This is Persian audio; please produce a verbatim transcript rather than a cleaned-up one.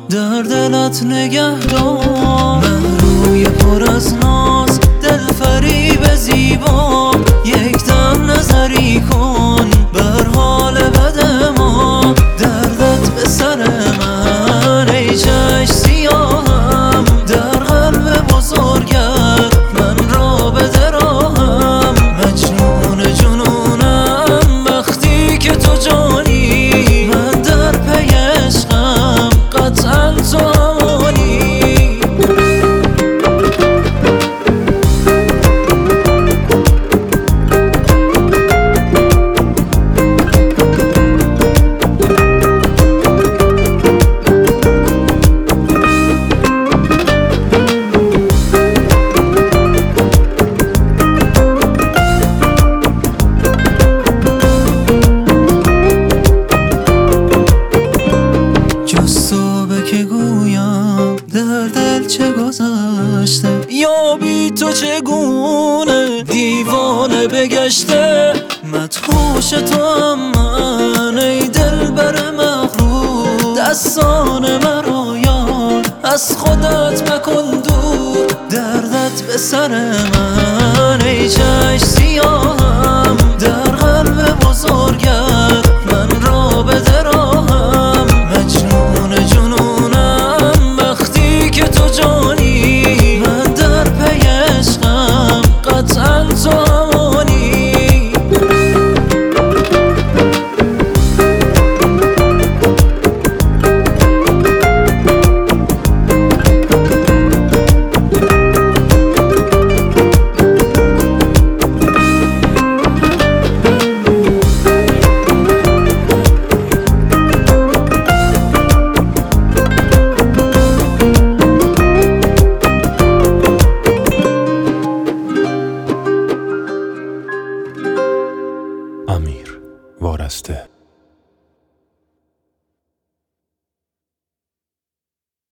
در دلت نگه دار. من روی پر از ناز، دل فریب زیبا، یک دم نظری کن بر حال بد ما. دردت به سر من ای چشم سیاهم، در قلب بزرگت من را به دراهم. مجنون جنونم وقتی که تو جانی، من در پی عشقم قطعا تو همانی. که گویم در دل چه گذشته، یا بی تو چگونه دیوانه بگشته. مدهوش تو هم من ای دلبر مغرور، دستان مرا یار از خودت مکن دور. دردت به سر من ای چشم سیاهم، در قلب بزرگت من را به دراهم. مجنون جنونم وقتی که تو جانی، من در پی عشقم قطعا تو همانی. امیر وارسته.